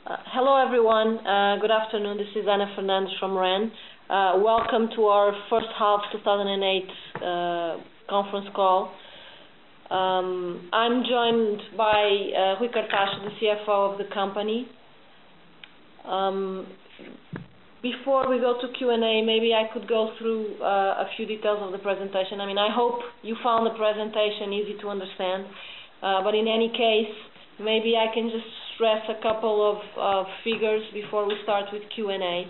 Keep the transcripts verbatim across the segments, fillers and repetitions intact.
Uh, hello everyone, uh, good afternoon, this is Ana Fernandes from R E N. Uh, welcome to our first half two thousand eight uh, conference call. Um, I'm joined by uh, Rui Cartacho, the C F O of the company. Um, before we go to Q and A, maybe I could go through uh, a few details of the presentation. I mean, I hope you found the presentation easy to understand, uh, but in any case, maybe I can just stress a couple of uh, figures before we start with Q and A.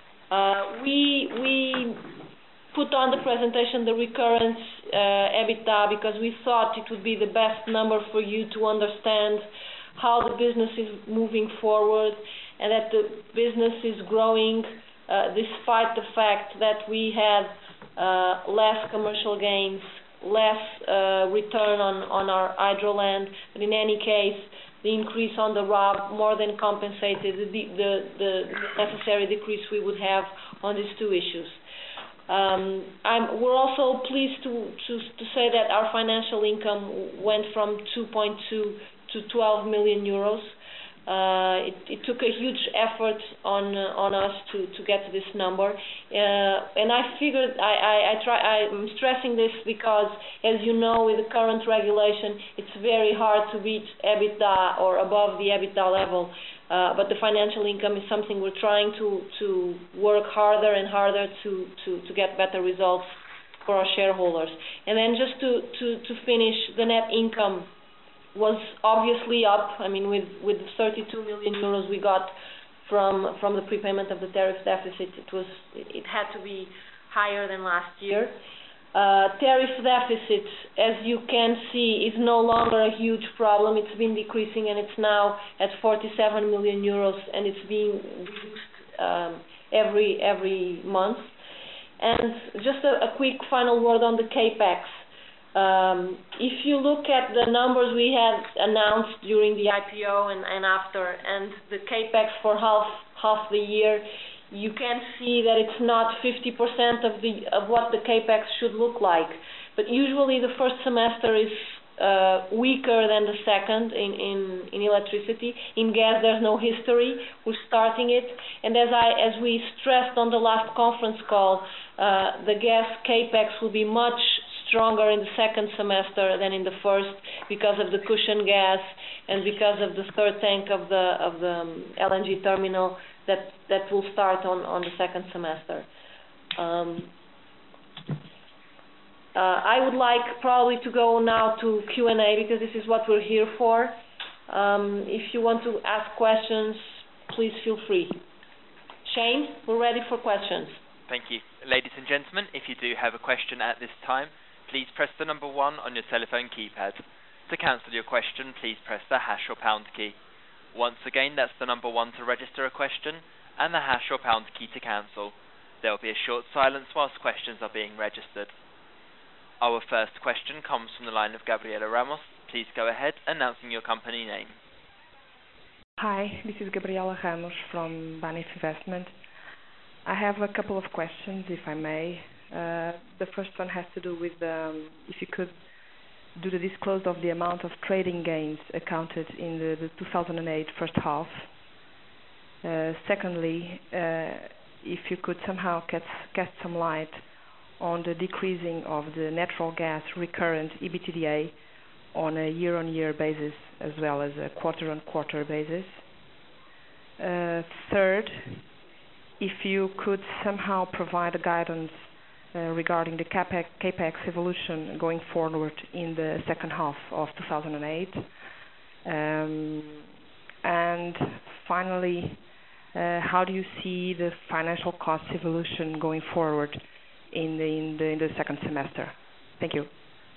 Uh, we, we put on the presentation the recurrent uh, EBITDA because we thought it would be the best number for you to understand how the business is moving forward and that the business is growing uh, despite the fact that we had uh, less commercial gains, less uh, return on, on our hydro land, but in any case, the increase on the R A B more than compensated the, the, the necessary decrease we would have on these two issues. Um, I'm, we're also pleased to, to, to say that our financial income went from two point two to twelve million euros. Uh, it, it took a huge effort on uh, on us to, to get to this number, uh, and I figured I, I, I try I'm stressing this because, as you know, with the current regulation, it's very hard to reach EBITDA or above the EBITDA level. Uh, but the financial income is something we're trying to to work harder and harder to to, to get better results for our shareholders. And then just to to, to finish, the net income was obviously up. I mean, with with thirty-two million euros we got from from the prepayment of the tariff deficit, it was it had to be higher than last year. Uh, tariff deficit, as you can see, is no longer a huge problem. It's been decreasing and it's now at forty-seven million euros, and it's being reduced um, every every month. And just a, a quick final word on the CAPEX. Um, if you look at the numbers we had announced during the I P O and, and after, and the CAPEX for half half the year, you can see that it's not fifty percent of the of what the CAPEX should look like. But usually the first semester is uh, weaker than the second in, in, in electricity. In gas, there's no history. We're starting it, and as I as we stressed on the last conference call, uh, the gas CAPEX will be much stronger in the second semester than in the first because of the cushion gas and because of the third tank of the of the um, L N G terminal that that will start on on the second semester. Um, uh, I would like probably to go now to Q and A because this is what we're here for. Um, if you want to ask questions, please feel free. Shane, we're ready for questions. Thank you. Ladies and gentlemen, if you do have a question at this time, please press the number one on your telephone keypad. To cancel your question, please press the hash or pound key. Once again, that's the number one to register a question and the hash or pound key to cancel. There will be a short silence whilst questions are being registered. Our first question comes from the line of Gabriela Ramos. Please go ahead, announcing your company name. Hi, this is Gabriela Ramos from Banif Investment. I have a couple of questions, if I may. Uh, the first one has to do with um, if you could do the disclose of the amount of trading gains accounted in the, the two thousand eight first half. Uh, secondly, uh, if you could somehow cast, cast some light on the decreasing of the natural gas recurrent EBITDA on a year-on-year basis as well as a quarter-on-quarter basis. Uh, third, if you could somehow provide a guidance Uh, regarding the CAPEX, CAPEX evolution going forward in the second half of two thousand eight. Um, and finally, uh, how do you see the financial cost evolution going forward in the, in the, in the second semester? Thank you.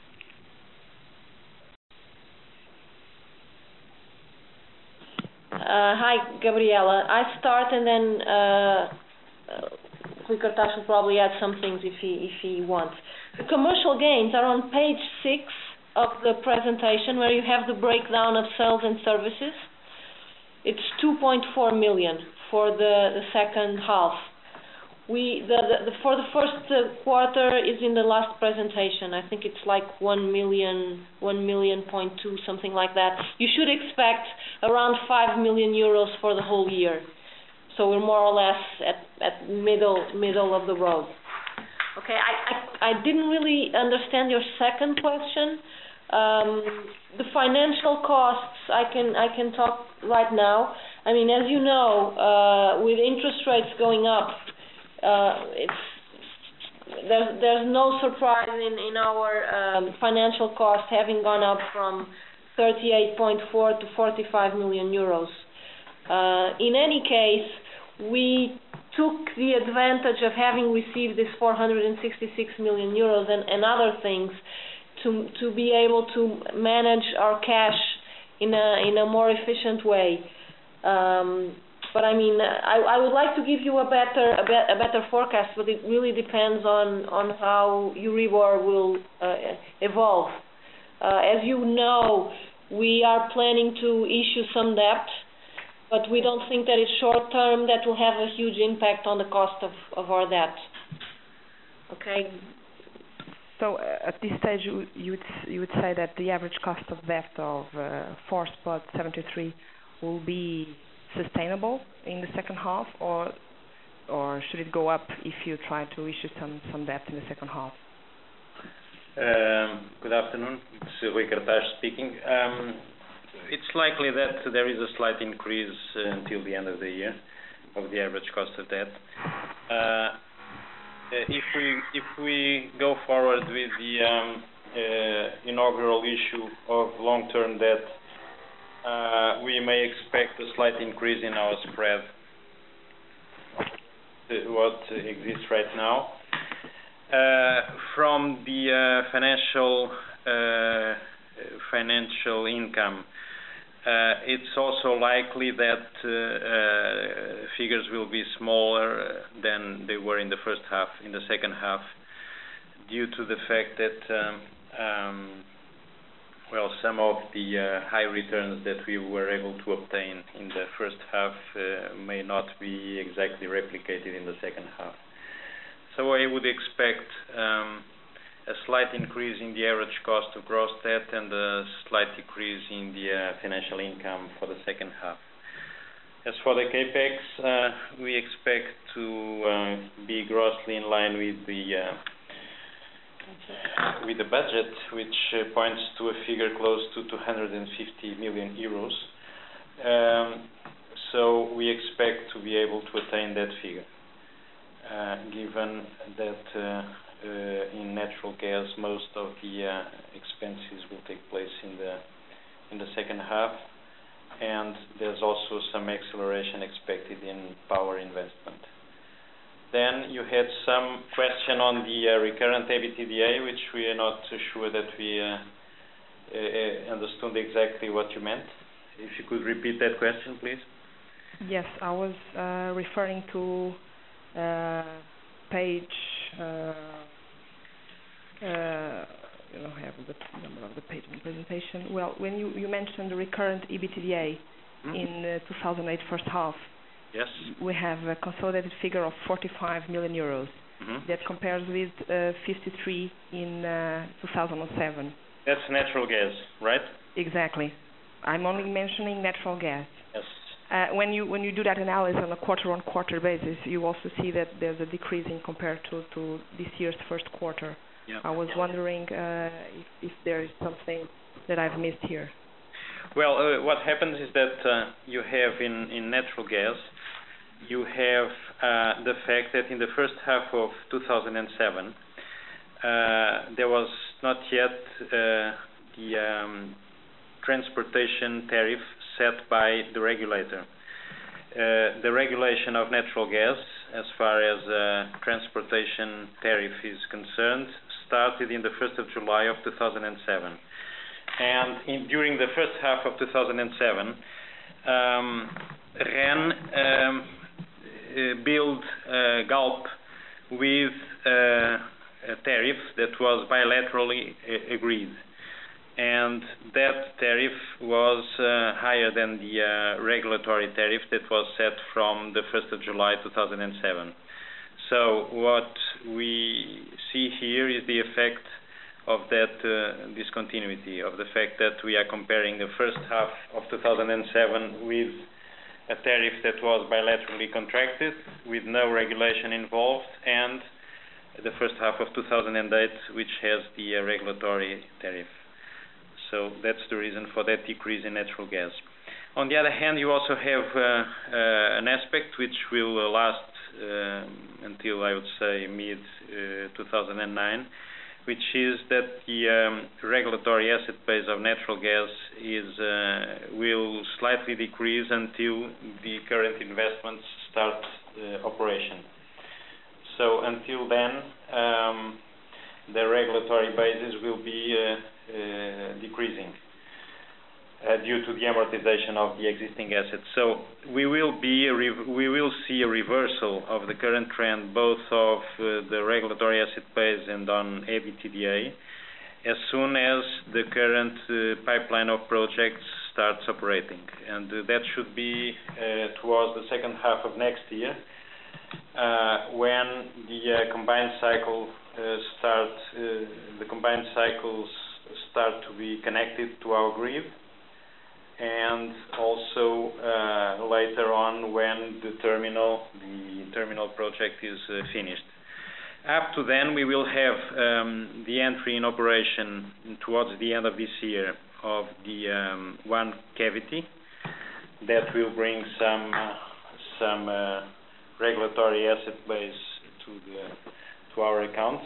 Uh, hi, Gabriela. I start and then uh, uh, Rui Cartacho will probably add some things if he if he wants. The commercial gains are on page six of the presentation, where you have the breakdown of sales and services. It's two point four million for the, the second half. we the, the, the for the first uh, quarter is in the last presentation. I think it's like one million, one million point two, something like that. You should expect around five million euros for the whole year. So we're more or less at at middle middle of the road. Okay, I I, I didn't really understand your second question. Um, the financial costs, I can I can talk right now. I mean, as you know, uh, with interest rates going up, uh, it's there's there's no surprise in in our um, financial costs having gone up from thirty-eight point four to forty-five million euros. Uh, in any case, we took the advantage of having received this four hundred sixty-six million euros and, and other things to to be able to manage our cash in a in a more efficient way. Um, but I mean, I, I would like to give you a better a, be, a better forecast, but it really depends on on how Euribor will uh, evolve. Uh, as you know, we are planning to issue some debt, but we don't think that it's short term that will have a huge impact on the cost of, of our debt. Okay. So uh, at this stage, you, you would you would say that the average cost of debt of uh, four spot seventy-three will be sustainable in the second half, or or should it go up if you try to issue some some debt in the second half? Um, good afternoon. It's Rui Cartaz speaking. Um, it's likely that there is a slight increase uh, until the end of the year of the average cost of debt. Uh, If we if we go forward with the um, uh, inaugural issue of long-term debt, uh, we may expect a slight increase in our spread, what exists right now. Uh, from the uh, financial uh, financial income, Uh, it's also likely that uh, uh, figures will be smaller than they were in the first half, in the second half, due to the fact that, um, um, well, some of the uh, high returns that we were able to obtain in the first half uh, may not be exactly replicated in the second half. So I would expect um, a slight increase in the average cost of gross debt and a slight decrease in the uh, financial income for the second half. As for the capex, uh, we expect to uh, be grossly in line with the uh, with the budget, which uh, points to a figure close to two hundred fifty million euros. Um, so we expect to be able to attain that figure, uh, given that uh, Uh, in natural gas, most of the uh, expenses will take place in the in the second half, and there's also some acceleration expected in power investment. Then you had some question on the uh, recurrent EBITDA, which we are not so sure that we uh, uh, understood exactly what you meant. If you could repeat that question, please. Yes, I was uh, referring to uh, page. Uh, Uh, I don't have the number of the page in the presentation. Well, when you, you mentioned the recurrent EBITDA mm-hmm. in uh, two thousand eight first half, yes, we have a consolidated figure of forty-five million euros. Mm-hmm. That compares with uh, fifty-three in uh, two thousand seven. That's natural gas, right? Exactly. I'm only mentioning natural gas. Yes. Uh, when you when you do that analysis on a quarter-on-quarter basis, you also see that there's a decrease in compared to, to this year's first quarter. Yeah. I was wondering uh, if, if there is something that I've missed here. Well, uh, what happens is that uh, you have in, in natural gas, you have uh, the fact that in the first half of two thousand seven, uh, there was not yet uh, the um, transportation tariff set by the regulator. Uh, the regulation of natural gas, as far as uh, transportation tariff is concerned, started in the first of July of two thousand seven. And in, during the first half of two thousand seven, um, R E N um, uh, billed uh, Galp with uh, a tariff that was bilaterally uh, agreed. And that tariff was uh, higher than the uh, regulatory tariff that was set from the first of July two thousand seven. So what we see here is the effect of that uh, discontinuity, of the fact that we are comparing the first half of two thousand seven with a tariff that was bilaterally contracted with no regulation involved, and the first half of two thousand eight, which has the uh, regulatory tariff. So that's the reason for that decrease in natural gas. On the other hand, you also have uh, uh, an aspect which will uh, last uh, until, I would say, mid two thousand nine, which is that the um, regulatory asset base of natural gas is uh, will slightly decrease until the current investments start uh, operation. So until then, um, the regulatory basis will be uh, uh, decreasing uh, due to the amortization of the existing assets. So we will be a rev we will see a reversal of the current trend, both of uh, the regulatory asset base and on EBITDA, as soon as the current uh, pipeline of projects starts operating, and uh, that should be uh, towards the second half of next year. Uh, when the uh, combined cycle uh, start, uh, the combined cycles start to be connected to our grid, and also uh, later on when the terminal, the terminal project is uh, finished. Up to then, we will have um, the entry in operation towards the end of this year of the um, one cavity that will bring some uh, some. Uh, regulatory asset base to the to our accounts.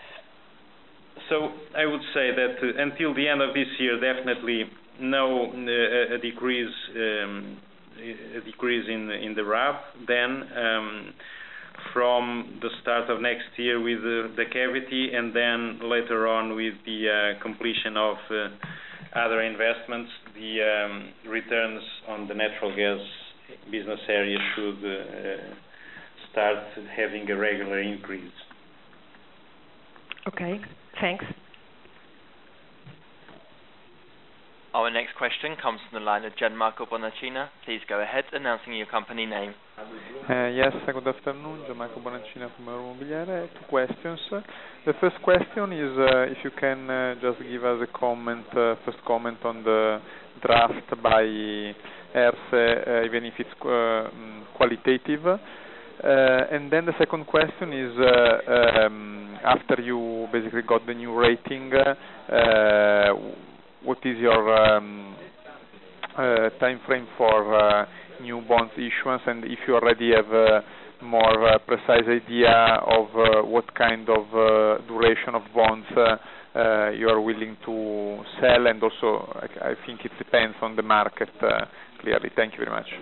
So I would say that uh, until the end of this year, definitely no uh, a decrease um, a decrease in in the R A B. Then um, from the start of next year with uh, the cavity, and then later on with the uh, completion of uh, other investments, the um, returns on the natural gas business area should uh, start having a regular increase. Okay, thanks. Our next question comes from the line of Gianmarco Bonaccina. Please go ahead, announcing your company name. Uh, yes, good afternoon, Gianmarco Bonaccina from Euromobiliare. Two questions. The first question is uh, if you can uh, just give us a comment, uh, first comment on the draft by ERSE, uh, even if it's uh, qualitative. Uh, and then the second question is, uh, um, after you basically got the new rating, uh, what is your um, uh, time frame for uh, new bonds issuance, and if you already have a more uh, precise idea of uh, what kind of uh, duration of bonds uh, uh, you are willing to sell, and also I, I think it depends on the market uh, clearly. Thank you very much.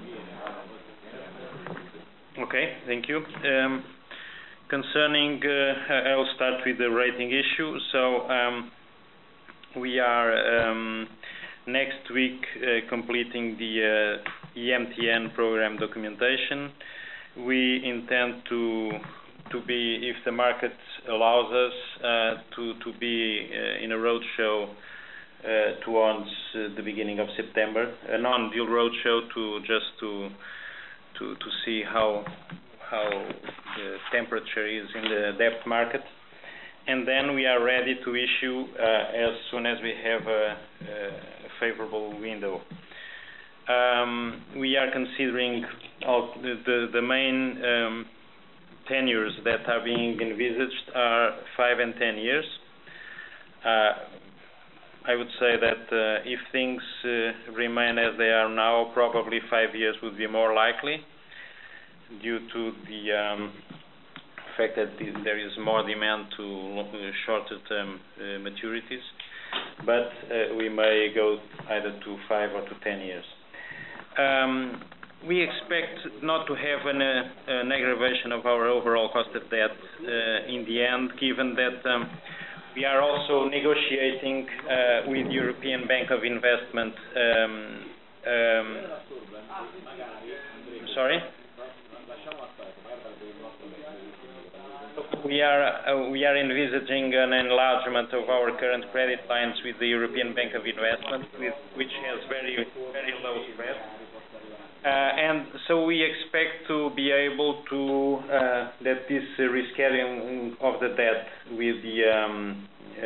Okay, thank you. Um, concerning, uh, I'll start with the rating issue. So um, we are um, next week uh, completing the uh, E M T N program documentation. We intend to to be, if the market allows us, uh, to to be uh, in a roadshow uh, towards uh, the beginning of September, a non-deal roadshow to just to to to see how how the temperature is in the debt market, and then we are ready to issue uh, as soon as we have a, a favorable window. Um, we are considering all the, the, the main um, tenures that are being envisaged are five and ten years. Uh, I would say that uh, if things uh, remain as they are now, probably five years would be more likely, due to the um, fact that the, there is more demand to uh, shorter-term uh, maturities. But uh, we may go either to five or to ten years. Um, we expect not to have an, uh, an aggravation of our overall cost of debt uh, in the end, given that um, we are also negotiating uh, with European Bank of Investment. Um, um, sorry? We are uh, we are envisaging an enlargement of our current credit lines with the European Bank of Investment, with, which has very very low spread. and so we expect to be able to uh, that this uh, rescheduling of the debt with the um, uh,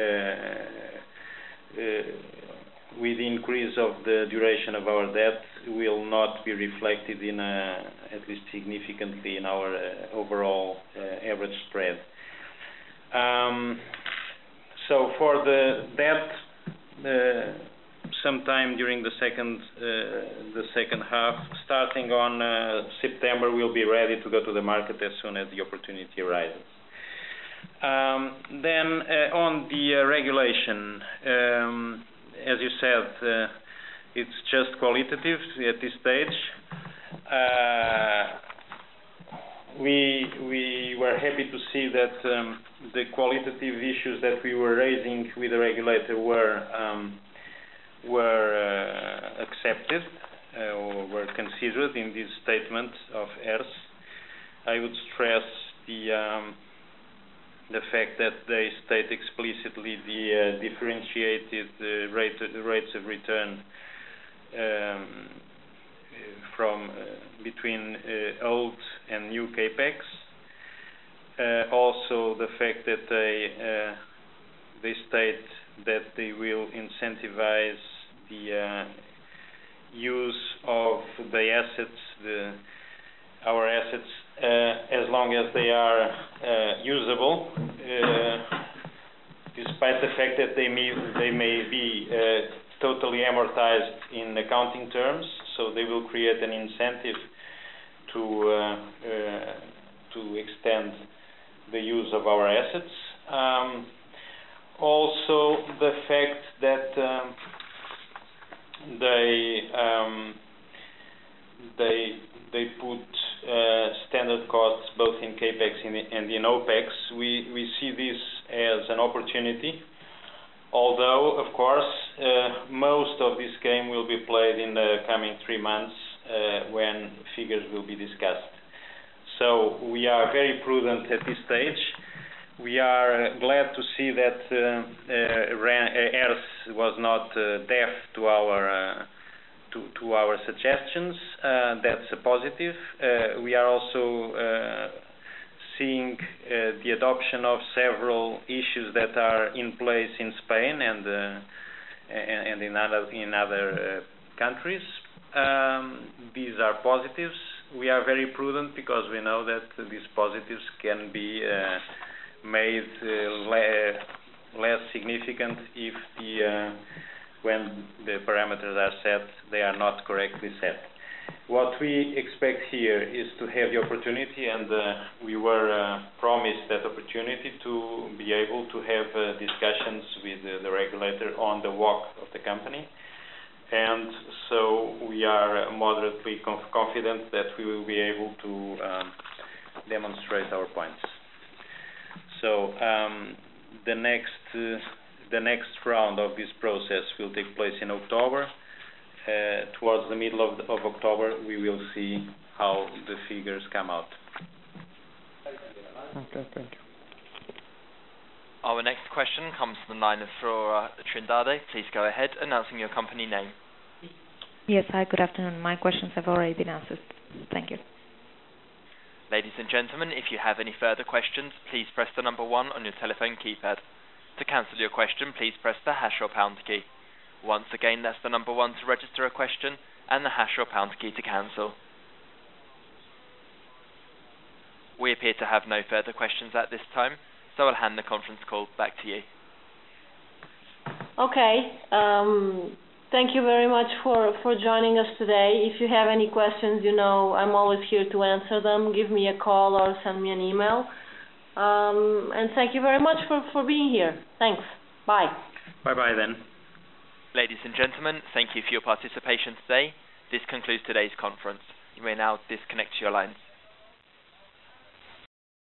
uh, with the increase of the duration of our debt will not be reflected in a, at least significantly in our uh, overall uh, average spread. Um, so for the debt, uh, sometime during the second uh, the second half, starting on uh, September, we'll be ready to go to the market as soon as the opportunity arises. Um, then uh, on the uh, regulation, um, as you said, uh, it's just qualitative at this stage. Uh, we we were happy to see that um, the qualitative issues that we were raising with the regulator were um, were uh, accepted uh, or were considered in this statement of E R S. I would stress the um, the fact that they state explicitly the uh, differentiated uh, rate, uh, rates of return um, from uh, between uh, old and new CAPEX. Uh, also, the fact that they uh, they state that they will incentivize the uh, use of the assets, the our assets, uh, as long as they are uh, usable, uh, despite the fact that they may they may be uh, totally amortized in accounting terms. So they will create an incentive to uh, uh, to extend the use of our assets. Um, also, the fact that um, they um, they they put uh, standard costs both in CAPEX and in OPEX. We we see this as an opportunity. Although, of course, uh, most of this game will be played in the coming three months uh, when figures will be discussed. So we are very prudent at this stage. We are uh, glad to see that uh, uh, E R S was not uh, deaf to our uh, to, to our suggestions. Uh, that's a positive. Uh, we are also uh, seeing uh, the adoption of several issues that are in place in Spain and uh, and, and in other in other uh, countries. Um, these are positives. We are very prudent because we know that these positives can be uh, made uh, le less significant if the uh, when the parameters are set, they are not correctly set. What we expect here is to have the opportunity, and uh, we were uh, promised that opportunity to be able to have uh, discussions with uh, the regulator on the W A C of the company. And so we are moderately conf confident that we will be able to um, demonstrate our points. So um, the next uh, the next round of this process will take place in October. Uh, towards the middle of, the, of October, we will see how the figures come out. Okay, thank you. Our next question comes from the line of Flora Trindade. Please go ahead, announcing your company name. Yes, hi, good afternoon. My questions have already been answered. Thank you. Ladies and gentlemen, if you have any further questions, please press the number one on your telephone keypad. To cancel your question, please press the hash or pound key. Once again, that's the number one to register a question and the hash or pound key to cancel. We appear to have no further questions at this time, so I'll hand the conference call back to you. Okay. Um, thank you very much for, for joining us today. If you have any questions, you know I'm always here to answer them. Give me a call or send me an email. Um, and thank you very much for, for being here. Thanks. Bye. Bye-bye then. Ladies and gentlemen, thank you for your participation today. This concludes today's conference. You may now disconnect your lines.